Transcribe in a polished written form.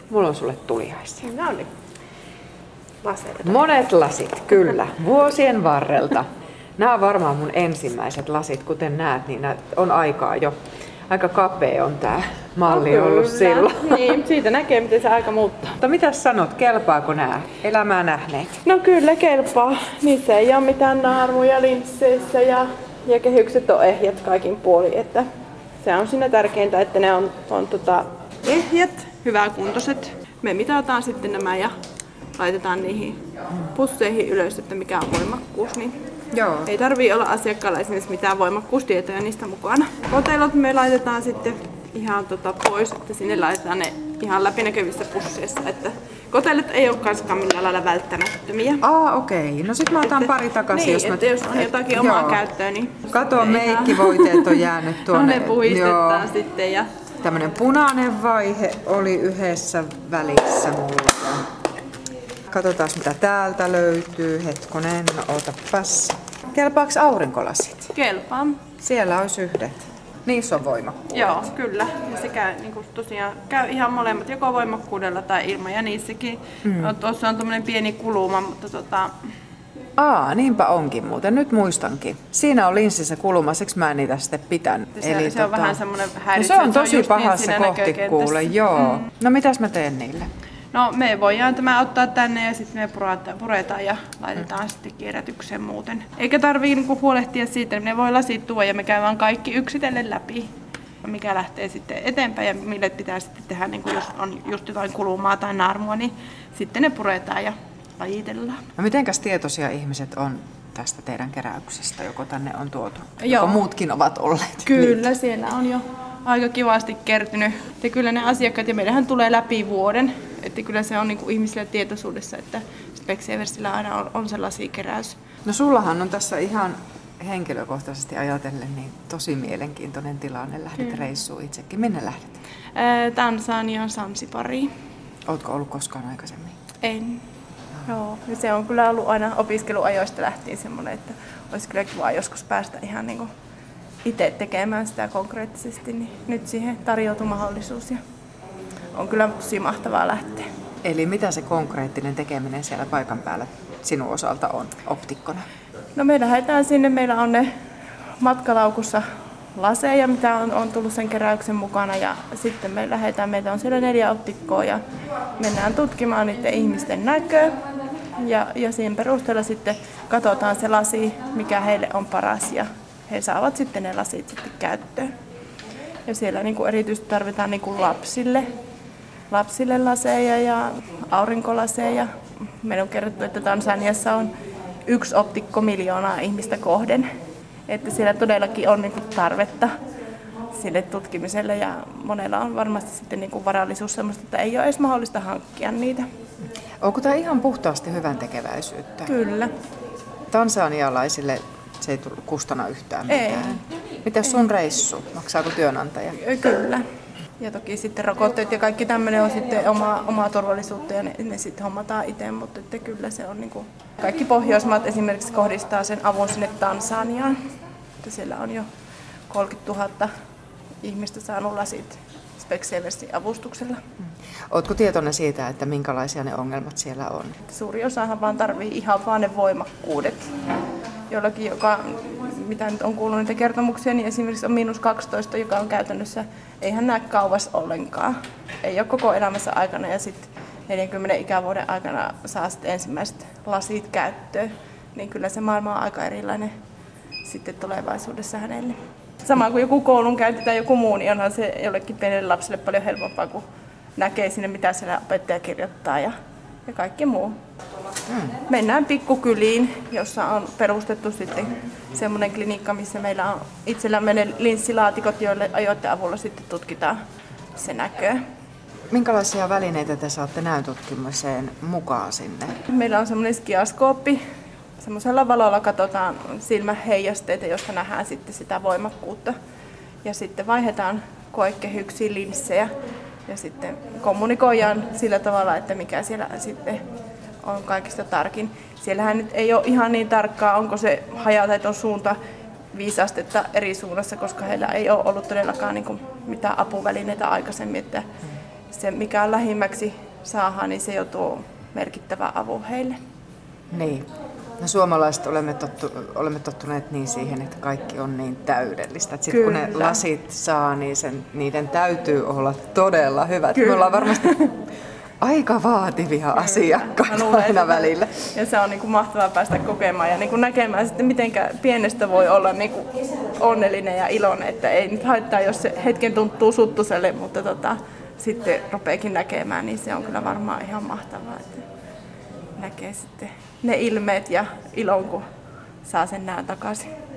mulla on sulle tuliaisia. No niin. Laseita. Monet lasit, kyllä, vuosien varrelta. Nämä on varmaan mun ensimmäiset lasit, kuten näet, niin on aikaa jo. Aika kapea on tää malli ollut silloin. Niin, siitä näkee, miten se aika muuttaa. Mutta mitä sanot, kelpaako nämä elämää nähneet? No kyllä kelpaa. Niissä ei ole mitään naarmuja linsseissä ja kehykset on ehjät kaikin puolin. Että se on siinä tärkeintä, että ne on ehjät, hyväkuntoiset. Me mitataan sitten nämä ja laitetaan niihin pusseihin ylös, että mikä on voimakkuus. Niin Joo. ei tarvii olla asiakkaalla esimerkiksi mitään voimakkuustietoja niistä mukana. Kotelot me laitetaan sitten ihan pois, että sinne laitetaan ne ihan läpinäkyvissä pusseissa. Että kotelot ei ole kanskaan millään lailla välttämättömiä. Okei. No sit mä otan pari takaisin. Niin, jos on jotakin omaa käyttöä, niin... Kato, meikkivoiteet on jäänyt tuonne. No ne puhistetaan sitten. Ja... Tämmönen punainen vaihe oli yhdessä välissä mulla. Katsotaan mitä täältä löytyy. Hetkonen, otapas. Kelpaaks aurinkolasit? Kelpaa. Siellä olisi yhdet. Niissä on voimakkuudet. Joo, kyllä. Ja se käy, niin tosiaan, käy ihan molemmat, joko voimakkuudella tai ilman. Ja niissäkin, tuossa on tommonen pieni kuluma, mutta Niinpä onkin muuten. Nyt muistankin. Siinä on linssissä kuluma, siksi mä en niitä sitten pitänyt. Se on vähän semmoinen häiritsevä. No se on tosi pahassa kohti kuule, joo. No mitäs mä teen niille? No me voidaan tämä ottaa tänne ja sitten me puretaan ja laitetaan sitten kierrätykseen muuten. Eikä tarvii niinku huolehtia siitä, että ne voi lasit tuoda ja me käydään kaikki yksitellen läpi. Mikä lähtee sitten eteenpäin ja mille pitää sitten tehdä, niin jos on just jotain kulumaa tai naarmua, niin sitten ne puretaan ja lajitellaan. No mitenkäs tietoisia ihmiset on tästä teidän keräyksestä, joko tänne on tuotu? Joo. Joko muutkin ovat olleet? Kyllä, siellä on jo aika kivasti kertynyt. Ja kyllä ne asiakkaat, ja meillähän tulee läpi vuoden, että kyllä se on niin kuin ihmisille tietoisuudessa, että Specsavers aina on se lasikeräys. No sullahan on tässä ihan henkilökohtaisesti ajatellen niin tosi mielenkiintoinen tilanne. Lähdit reissuun itsekin. Minne lähdet? Tansanian Sansipariin. Ootko ollut koskaan aikaisemmin? En. Joo, ja se on kyllä ollut aina opiskeluajoista lähtien semmoinen, että olisi kyllä kiva joskus päästä ihan niin kuin itse tekemään sitä konkreettisesti, niin nyt siihen tarjoutui mahdollisuus ja on kyllä tosi mahtavaa lähteä. Eli mitä se konkreettinen tekeminen siellä paikan päällä sinun osalta on optikkona? No me lähdetään sinne, meillä on ne matkalaukussa laseja, mitä on tullut sen keräyksen mukana ja sitten me lähdetään, meitä on siellä 4 optikkoa ja mennään tutkimaan niiden ihmisten näköä ja siihen perusteella sitten katsotaan se lasi, mikä heille on paras ja he saavat sitten ne lasit sitten käyttöön. Ja siellä niin kuin erityisesti tarvitaan niin kuin lapsille laseja ja aurinkolaseja. Meillä on kerrottu, että Tansaniassa on 1 optikko miljoonaa ihmistä kohden. Että siellä todellakin on niin kuin tarvetta sille tutkimiselle ja monella on varmasti sitten niin kuin varallisuus sellaista, että ei ole edes mahdollista hankkia niitä. Onko tämä ihan puhtaasti hyvän tekeväisyyttä? Kyllä. Tansanialaisille se ei kustana yhtään mitään. Mitäs sun reissu? Maksaako työnantaja? Kyllä. Ja toki sitten rokotteet ja kaikki tämmöinen on sitten omaa turvallisuutta ja ne sitten hommataan itse, mutta että kyllä se on niin kuin kaikki Pohjoismaat esimerkiksi kohdistaa sen avun sinne Tansaniaan. Että siellä on jo 30 000 ihmistä saanut lasit Specsaversin avustuksella. Ootko tietoinen siitä, että minkälaisia ne ongelmat siellä on? Suuri osahan vaan tarvii ihan vaan ne voimakkuudet. Jollakin, mitä nyt on kuullut niitä kertomuksia, niin esimerkiksi on -12, joka on käytännössä, eihän näe kauas ollenkaan. Ei ole koko elämässä aikana ja sitten 40 ikävuoden aikana saa sitten ensimmäiset lasit käyttöön. Niin kyllä se maailma on aika erilainen sitten tulevaisuudessa hänelle. Sama kuin joku koulunkäynti tai joku muu, niin onhan se jollekin pienelle lapselle paljon helpompaa, kun näkee sinne, mitä siellä opettaja kirjoittaa ja kaikki muu. Mennään pikkukyliin, jossa on perustettu sitten semmoinen klinikka, missä meillä on itsellämme ne linssilaatikot, joiden avulla sitten tutkitaan se näkö. Minkälaisia välineitä te saatte näöntutkimuseen mukaan sinne? Meillä on semmoinen skiaskooppi. Semmoisella valolla katsotaan silmäheijasteita, josta nähdään sitten sitä voimakkuutta. Ja sitten vaihdetaan koekehyksiin linssejä ja sitten kommunikoidaan sillä tavalla, että mikä siellä sitten on kaikista tarkin. Siellähän nyt ei ole ihan niin tarkkaa, onko se hajataiton suunta 5 astetta eri suunnassa, koska heillä ei ole ollut todellakaan niin kuin mitään apuvälineitä aikaisemmin. Että se mikä lähimmäksi saadaan, niin se jo tuo merkittävä avu heille. Niin. No suomalaiset olemme tottuneet niin siihen, että kaikki on niin täydellistä. Sitten kun ne lasit saa, niin niiden täytyy olla todella hyvät. Kyllä. Me ollaan varmasti aika vaativia asiakkaita aina välillä. Ja se on niin kuin mahtavaa päästä kokemaan ja niin kuin näkemään sitten, miten pienestä voi olla niin kuin onnellinen ja iloinen. Että ei nyt haittaa, jos se hetken tuntuu suttuselle, mutta sitten rupeekin näkemään, niin se on kyllä varmaan ihan mahtavaa. Että näkee sitten ne ilmeet ja ilon, kun saa sen näön takaisin.